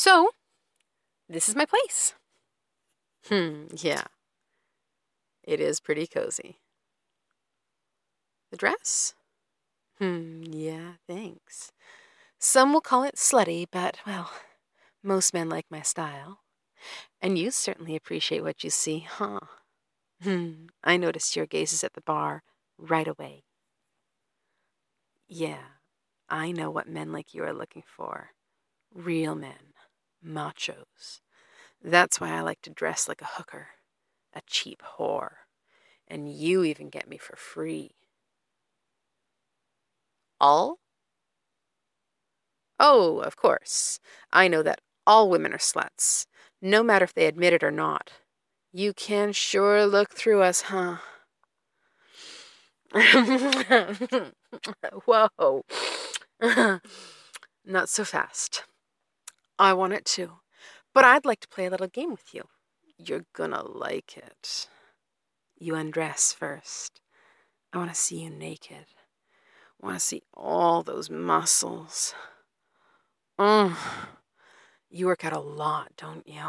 So, this is my place. Yeah. It is pretty cozy. The dress? Yeah, thanks. Some will call it slutty, but, well, most men like my style. And you certainly appreciate what you see, huh? I noticed your gazes at the bar right away. Yeah, I know what men like you are looking for. Real men. Machos. That's why I like to dress like a hooker. A cheap whore. And you even get me for free. All? Oh, of course. I know that all women are sluts, no matter if they admit it or not. You can sure look through us, huh? Whoa. Not so fast. I want it too. But I'd like to play a little game with you. You're gonna like it. You undress first. I want to see you naked. I want to see all those muscles. You work out a lot, don't you?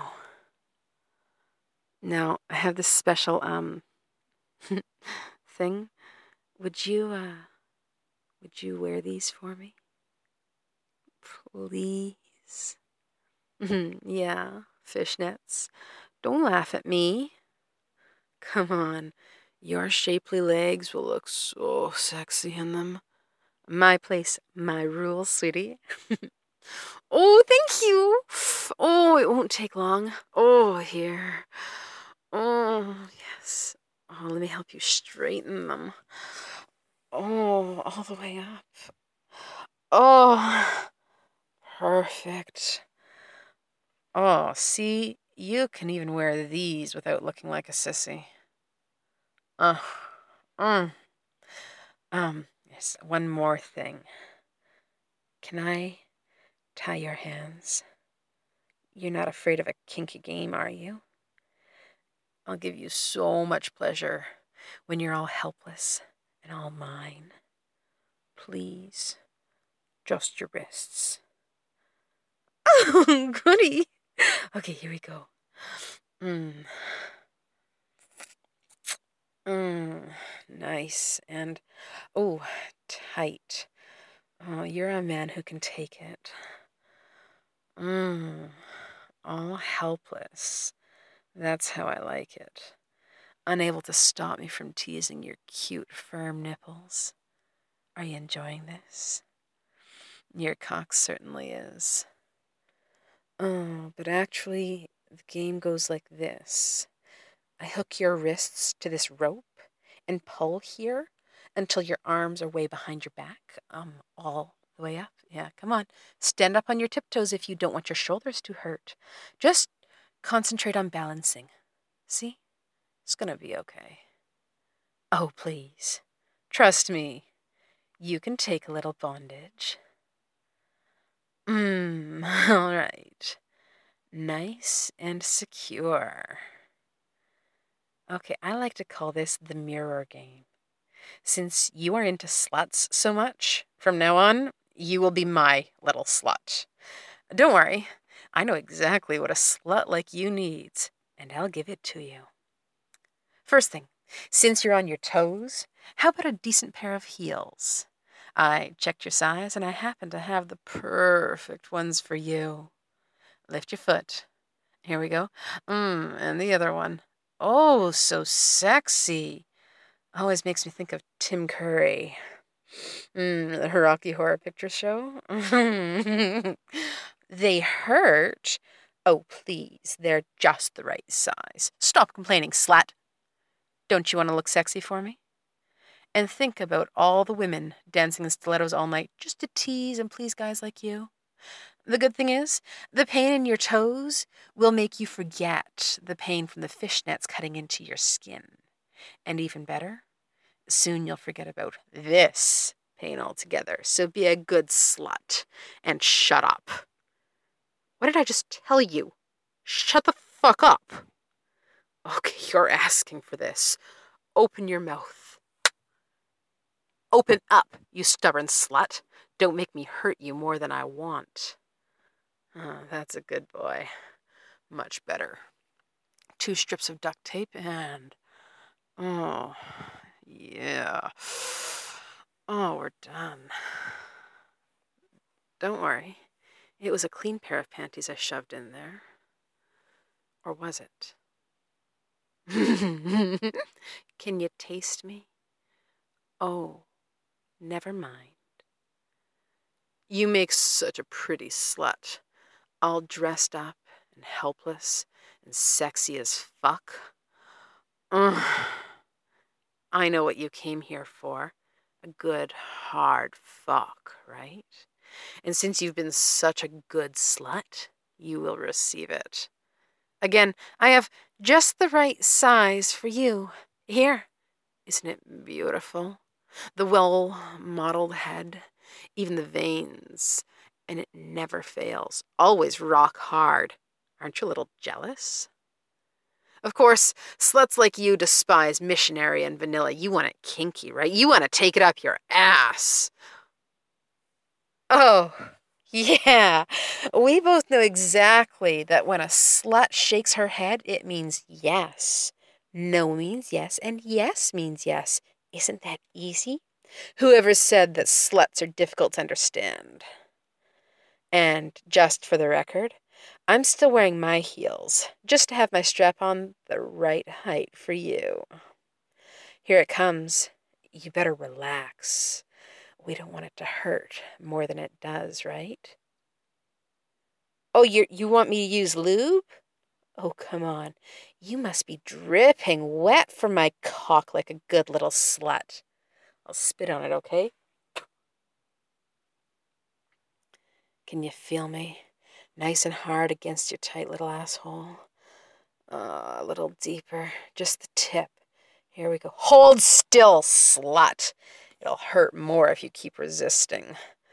Now, I have this special, thing. Would you wear these for me? Please? Yeah, fishnets. Don't laugh at me. Come on. Your shapely legs will look so sexy in them. My place, my rules, sweetie. Oh, thank you. Oh, it won't take long. Oh, here. Oh, yes. Oh, let me help you straighten them. Oh, all the way up. Oh, perfect. Oh, see, you can even wear these without looking like a sissy. Uh, mm. Yes, one more thing. Can I tie your hands? You're not afraid of a kinky game, are you? I'll give you so much pleasure when you're all helpless and all mine. Please, just your wrists. Oh, goody. Okay, here we go. Nice and, oh, tight. Oh, you're a man who can take it. All helpless. That's how I like it. Unable to stop me from teasing your cute, firm nipples. Are you enjoying this? Your cock certainly is. Oh, but actually, the game goes like this. I hook your wrists to this rope and pull here until your arms are way behind your back, all the way up. Yeah, come on. Stand up on your tiptoes if you don't want your shoulders to hurt. Just concentrate on balancing. See? It's gonna be okay. Oh, please. Trust me. You can take a little bondage. All right. Nice and secure. Okay, I like to call this the mirror game. Since you are into sluts so much, from now on, you will be my little slut. Don't worry, I know exactly what a slut like you needs, and I'll give it to you. First thing, since you're on your toes, how about a decent pair of heels? I checked your size, and I happen to have the perfect ones for you. Lift your foot. Here we go. And the other one. Oh, so sexy. Always makes me think of Tim Curry. The Rocky Horror Picture Show. They hurt. Oh, please, they're just the right size. Stop complaining, slut. Don't you want to look sexy for me? And think about all the women dancing in stilettos all night just to tease and please guys like you. The good thing is, the pain in your toes will make you forget the pain from the fishnets cutting into your skin. And even better, soon you'll forget about this pain altogether. So be a good slut and shut up. What did I just tell you? Shut the fuck up. Okay, you're asking for this. Open your mouth. Open up, you stubborn slut. Don't make me hurt you more than I want. Oh, that's a good boy. Much better. 2 strips of duct tape and... Oh, yeah. Oh, we're done. Don't worry. It was a clean pair of panties I shoved in there. Or was it? Can you taste me? Oh, never mind. You make such a pretty slut. All dressed up and helpless and sexy as fuck. Ugh. I know what you came here for. A good, hard fuck, right? And since you've been such a good slut, you will receive it. Again, I have just the right size for you. Here, isn't it beautiful? The well-modeled head, even the veins, and it never fails. Always rock hard. Aren't you a little jealous? Of course, sluts like you despise missionary and vanilla. You want it kinky, right? You want to take it up your ass. Oh, yeah. We both know exactly that when a slut shakes her head, it means yes. No means yes, and yes means yes. Isn't that easy? Whoever said that sluts are difficult to understand? And just for the record, I'm still wearing my heels, just to have my strap on the right height for you. Here it comes. You better relax. We don't want it to hurt more than it does, right? Oh, you want me to use lube? Oh, come on. You must be dripping wet from my cock like a good little slut. I'll spit on it, okay? Can you feel me? Nice and hard against your tight little asshole. A little deeper. Just the tip. Here we go. Hold still, slut. It'll hurt more if you keep resisting.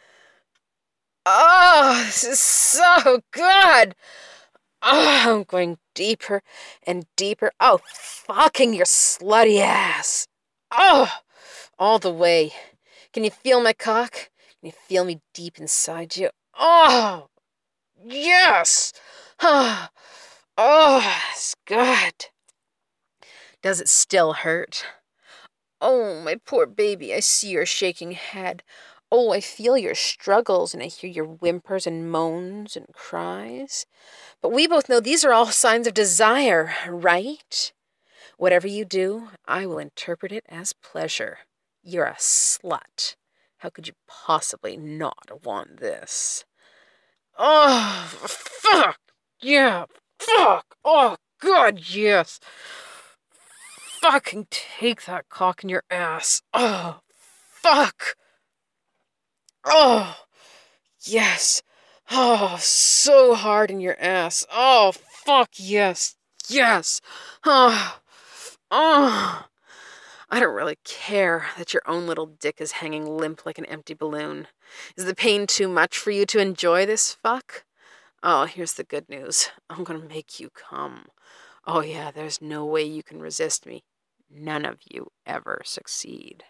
Oh, this is so good. Oh, I'm going deeper and deeper. Oh, fucking your slutty ass. Oh, all the way. Can you feel my cock? Can you feel me deep inside you? Oh, yes. Oh, it's good. Does it still hurt? Oh, my poor baby, I see your shaking head. Oh, I feel your struggles, and I hear your whimpers and moans and cries. But we both know these are all signs of desire, right? Whatever you do, I will interpret it as pleasure. You're a slut. How could you possibly not want this? Oh, fuck! Yeah, fuck! Oh, God, yes! Fucking take that cock in your ass. Oh, fuck! Oh, yes. Oh, so hard in your ass. Oh, fuck, yes. Yes. Oh, oh. I don't really care that your own little dick is hanging limp like an empty balloon. Is the pain too much for you to enjoy this fuck? Oh, here's the good news. I'm gonna make you come. Oh yeah, there's no way you can resist me. None of you ever succeed.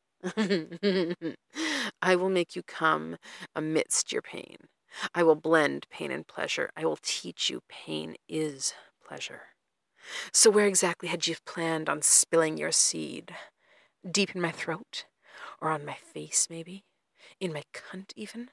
I will make you come amidst your pain. I will blend pain and pleasure. I will teach you pain is pleasure. So where exactly had you planned on spilling your seed? Deep in my throat? Or on my face, maybe? In my cunt, even?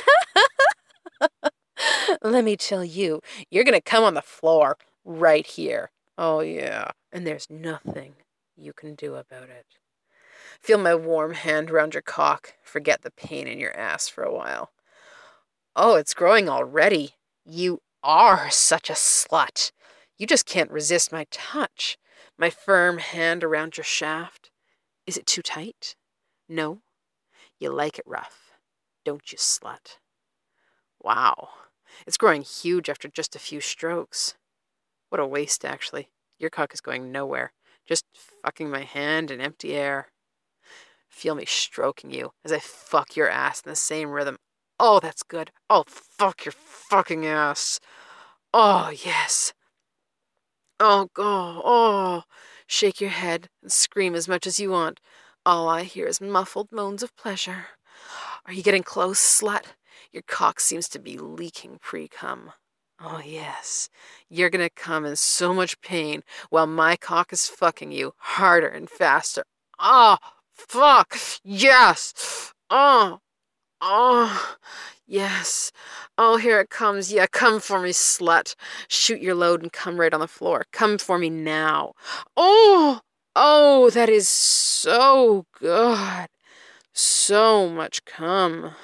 Let me tell you, you're gonna come on the floor right here. Oh, yeah. And there's nothing you can do about it. Feel my warm hand around your cock. Forget the pain in your ass for a while. Oh, it's growing already. You are such a slut. You just can't resist my touch. My firm hand around your shaft. Is it too tight? No? You like it rough, don't you, slut? Wow. It's growing huge after just a few strokes. What a waste, actually. Your cock is going nowhere. Just fucking my hand in empty air. Feel me stroking you as I fuck your ass in the same rhythm. Oh, that's good. Oh, fuck your fucking ass. Oh, yes. Oh, go. Oh, shake your head and scream as much as you want. All I hear is muffled moans of pleasure. Are you getting close, slut? Your cock seems to be leaking pre-cum. Oh, yes. You're gonna come in so much pain while my cock is fucking you harder and faster. Oh, fuck. Yes. Oh, oh, yes. Oh, here it comes. Yeah, come for me, slut. Shoot your load and come right on the floor. Come for me now. Oh, oh, that is so good. So much cum.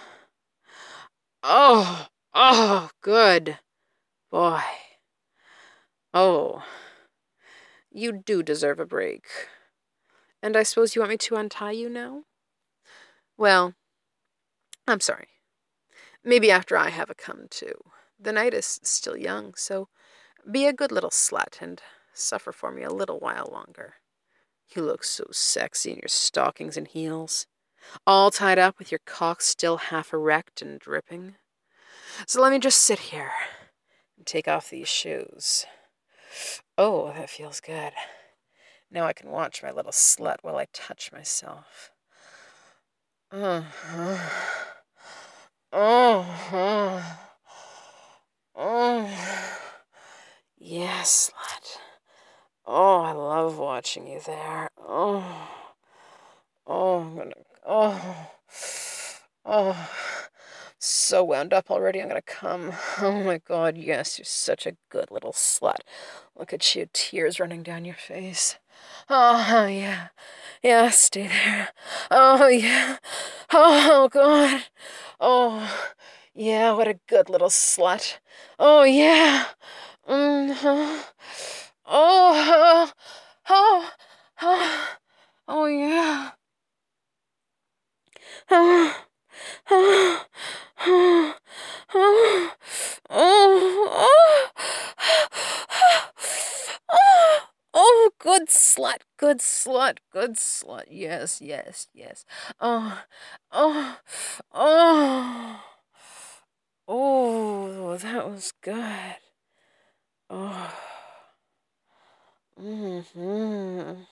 Oh, oh, good. Boy. Oh, you do deserve a break. And I suppose you want me to untie you now? Well, I'm sorry. Maybe after I have a come too. The night is still young, so be a good little slut and suffer for me a little while longer. You look so sexy in your stockings and heels, all tied up with your cock still half erect and dripping. So let me just sit here and take off these shoes. Oh, that feels good. Now I can watch my little slut while I touch myself. Oh, oh, oh. Yes, slut. Oh, I love watching you there. Oh, oh, oh, oh. So wound up already, I'm gonna come. Oh my god, yes, you're such a good little slut. Look at you, tears running down your face. Oh, yeah. Yeah, stay there. Oh, yeah. Oh, God. Oh, yeah, what a good little slut. Oh, yeah. Mm-hmm. Oh, oh, oh, oh, yeah. Oh, oh, oh, oh, oh, oh, oh, good slut, good slut, good slut. Yes, yes, yes. Oh, oh, oh, oh, that was good. Oh, mm-hmm.